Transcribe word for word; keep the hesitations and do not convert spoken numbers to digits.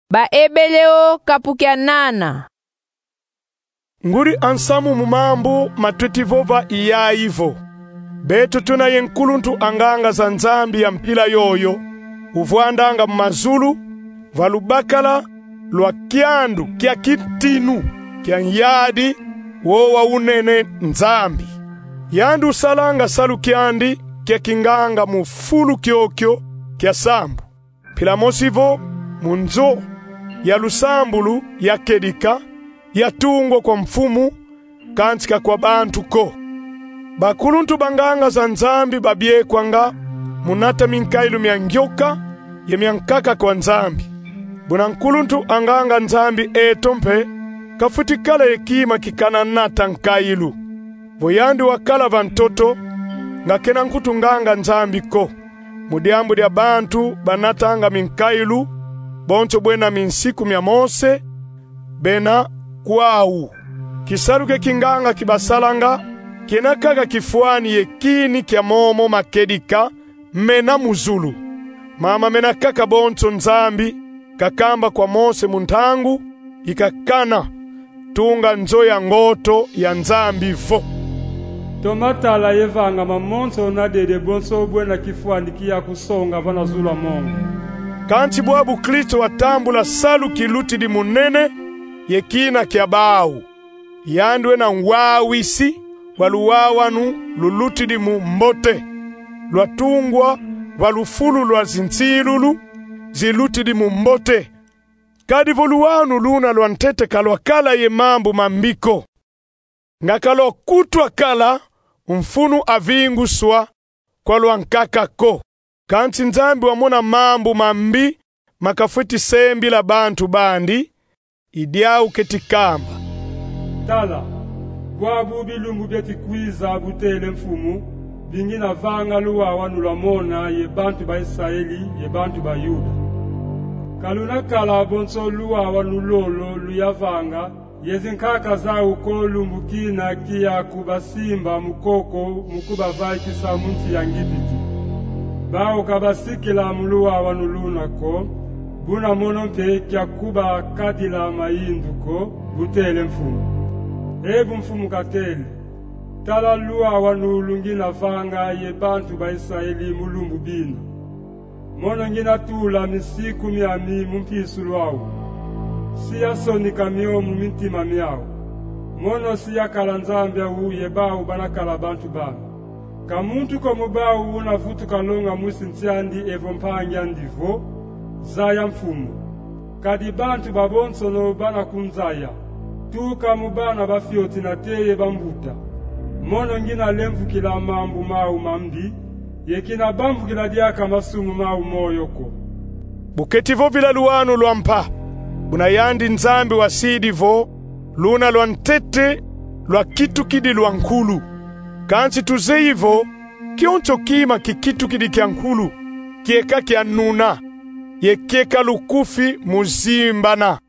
Ba ebeleo kapukia nana. Nguri ansamu mumambu matwetivova iya ivo. Beto tuna yenkuluntu anganga za nzambi ya mpila yoyo. Uvuandanga mmazulu, valubakala, lwa kiandu, kia kitinu, kia nyadi, wowa unene nzambi. Yandu salanga salu kiandi, kia kinganga mufulu kiokyo, kia sambu. Pila mosivo, munzo, ya lusambulu, ya kedika, ya tungo kwa mfumu, kantika kwa bantu ko. Bakuluntu banganga za nzambi babie kwanga, munata minkailu miangyoka, ye miankaka kwa nzambi. Bunankuluntu anganga nzambi etompe, kafutikala yekima kikana nata nkailu. Voyandi wakala vantoto, ngakena nkutu nganga nzambi ko. Mudiambu dia bantu banatanga minkailu, bonto buena minsiku mia mose, bena kwau. Kisaruke kinganga kibasalanga, kinakaga kifuani yekini kia momo makedika, mena muzulu. Mama mena kaka bonto nzambi, kakamba kwa mose muntangu, ikakana, tunga nzo ya ngoto ya nzambi vo. Tomatala yevanga mamonso na dede bonso buena kifuani kia kusonga vana zula mongo. Kanchi buabu Kristo watambula salu kiluti di munene, yekina kia bau. Yandwe na nwawisi, waluwawanu luluti di mumbote. Lwatungwa, walufulu lwa zinzilulu, ziluti di mumbote. Kadi voluwanu luna lwantete kalwakala ye mambu mambiko. Ngakalo kutwa kala, mfunu avingu swa, kwa lwankaka ko. Kanti nzambi wamona mambu mambi, makafuti sembi la bantu bandi, idiau ketikamba. Tala, kwa bilungu byeti kwiza butele mfumu, bingina vanga luwa wanula mona ye bantu ba Israeli, ye bantu ba Yuda. Kaluna kala bonso luwa wanulolo luyavanga, yezinkaka za uko lumbukina kia kubasimba mukoko mukuba vaikisa munti ya ngibiti. Bao kabasikila muluwa wanulunako, buna monompe kia kuba kadila mainduko, butele mfumu. Ebu mfumu katele, tala luwa wanulungina vanga ye bantu ba Israeli mulumbu bina. Mono ngina tula misiku miami mumpisu luawu. Siya sonika miomu mintima miawu. Mono siya kalanzambia uye bau banakala bantu bana. Kamuntu komubau unavutu kalonga musi ntiandi evo mpangya ndivo, zaya mfumu. Kadi bantu babonsono bana kunzaya. Tuka mubana bafioti na teye bambuta. Mono ngina lemvu kila mambu mau mambi, yekina bambu kila diaka masumu mau moyoko. Buketivo vila luwanu luampa, bunayandi nzambi wa sidivo, luna luantete, lua kitu kidi luankulu. Kansi tuzeivo, kioncho kima kikitu kidi kiankulu, kieka kia nuna, yekeka lukufi muzimbana.